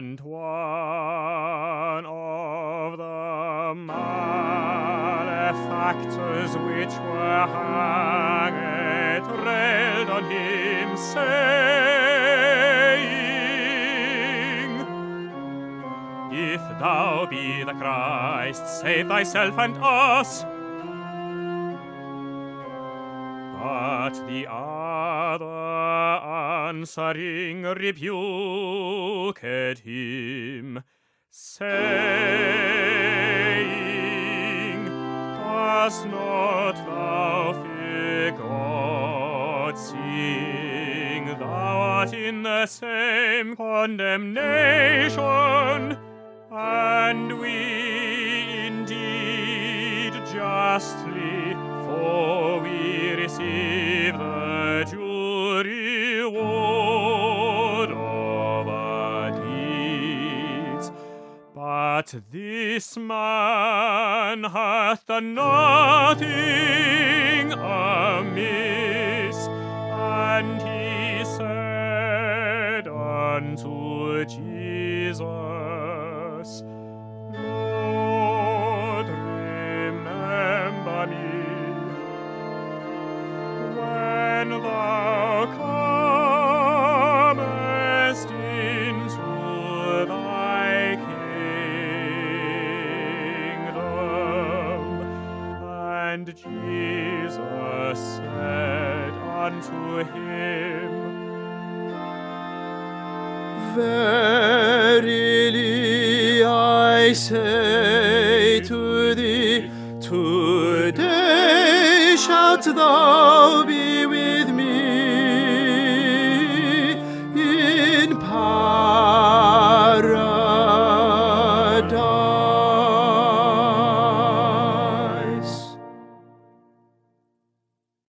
And one of the malefactors which were hanged railed on him, saying, If thou be the Christ, save thyself and us. But the other answering rebuked him, saying, Dost not thou fear God, seeing thou art in the same condemnation, and we indeed justly, for we receive the due reward of our deeds. But this man hath done nothing amiss. And he said unto Jesus, Lord, remember me when thou comest into thy kingdom. And Jesus said unto him, Verily I say to thee, today shalt thou be with me in paradise.